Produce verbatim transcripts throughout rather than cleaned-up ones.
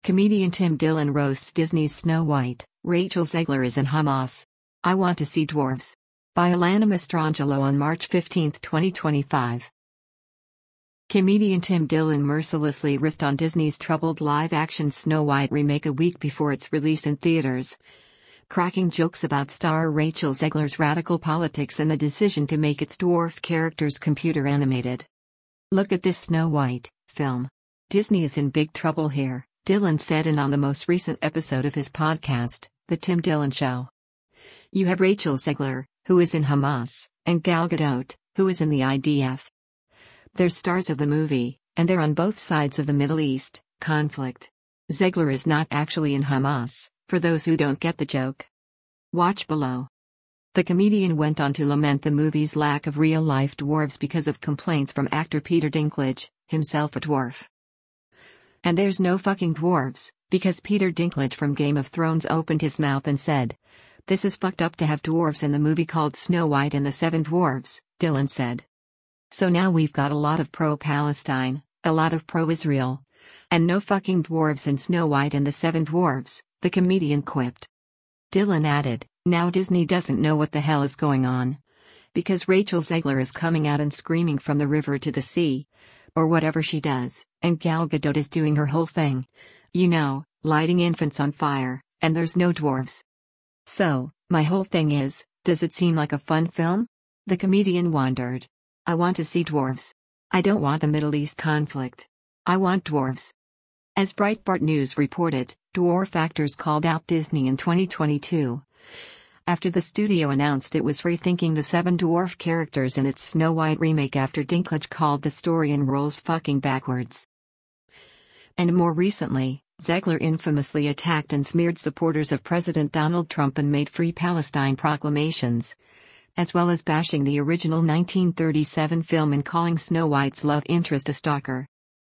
Comedian Tim Dillon roasts Disney's Snow White. Rachel Zegler is in Hamas. I Want to See Dwarves. By Alana Mastrangelo on March fifteenth, twenty twenty-five. Comedian Tim Dillon mercilessly riffed on Disney's troubled live-action Snow White remake a week before its release in theaters, cracking jokes about star Rachel Zegler's radical politics and the decision to make its dwarf characters computer animated. "Look at this Snow White film. Disney is in big trouble here," Dillon said in on the most recent episode of his podcast, The Tim Dillon Show. "You have Rachel Zegler, who is in Hamas, and Gal Gadot, who is in the I D F. They're stars of the movie, and they're on both sides of the Middle East conflict. Zegler is not actually in Hamas, for those who don't get the joke. Watch below." The comedian went on to lament the movie's lack of real-life dwarves because of complaints from actor Peter Dinklage, himself a dwarf. "And there's no fucking dwarves, because Peter Dinklage from Game of Thrones opened his mouth and said, 'This is fucked up to have dwarves in the movie called Snow White and the Seven Dwarves,'" Dillon said. "So now we've got a lot of pro-Palestine, a lot of pro-Israel, and no fucking dwarves in Snow White and the Seven Dwarves," the comedian quipped. Dillon added, "Now Disney doesn't know what the hell is going on. Because Rachel Zegler is coming out and screaming from the river to the sea, or whatever she does, and Gal Gadot is doing her whole thing. You know, lighting infants on fire, and there's no dwarves. So, my whole thing is, does it seem like a fun film?" The comedian wondered. "I want to see dwarves. I don't want the Middle East conflict. I want dwarves." As Breitbart News reported, dwarf actors called out Disney in twenty twenty-two. After the studio announced it was rethinking the seven dwarf characters in its Snow White remake after Dinklage called the story and rolls fucking backwards. And more recently, Zegler infamously attacked and smeared supporters of President Donald Trump and made Free Palestine proclamations, as well as bashing the original nineteen thirty-seven film and calling Snow White's love interest a stalker.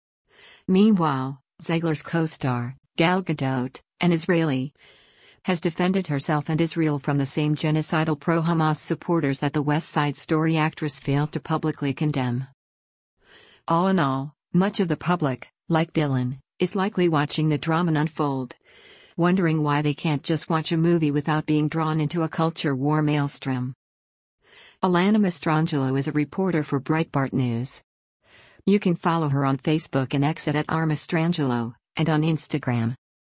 Meanwhile, Zegler's co-star, Gal Gadot, an Israeli, has defended herself and Israel from the same genocidal pro-Hamas supporters that the West Side Story actress failed to publicly condemn. All in all, much of the public, like Dillon, is likely watching the drama unfold, wondering why they can't just watch a movie without being drawn into a culture war maelstrom. Alana Mastrangelo is a reporter for Breitbart News. You can follow her on Facebook and X at R Mastrangelo, and on Instagram.